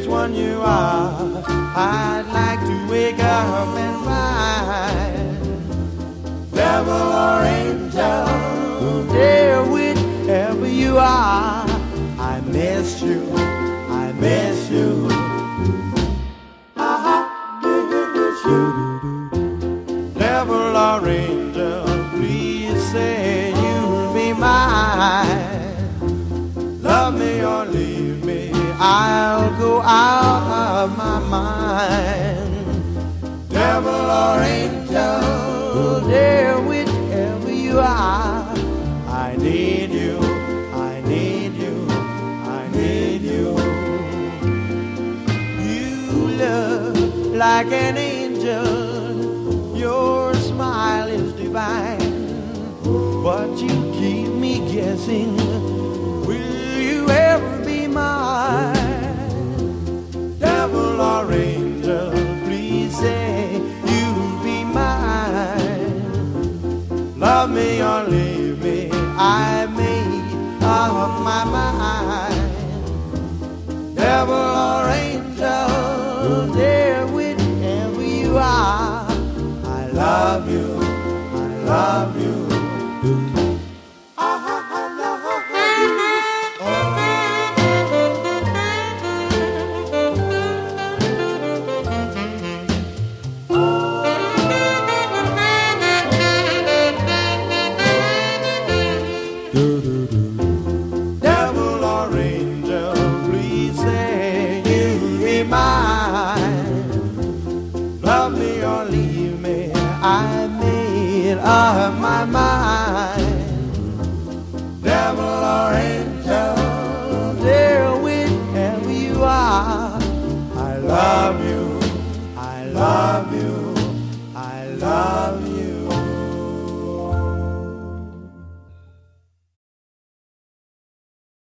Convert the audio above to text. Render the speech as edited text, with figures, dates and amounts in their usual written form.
one you are, I'd like to wake up and find. Devil or angel, dear, whichever you are, I miss you, I miss you. I miss you. Devil or angel, please say you'll be mine. Love me or leave me, I'll go out of my mind. Devil or angel, dear, whichever you are, I need you, I need you, I need you. You look like an angel, your smile is divine, but you keep me guessing, will you ever be mine? Devil or angel, please say you'll be mine. Love me or leave me, I made up my mind. Devil or angel, dear, whichever you are, I love you, I love you. Devil or angel, please say you'll be mine. Love me or leave me, I made up my mind.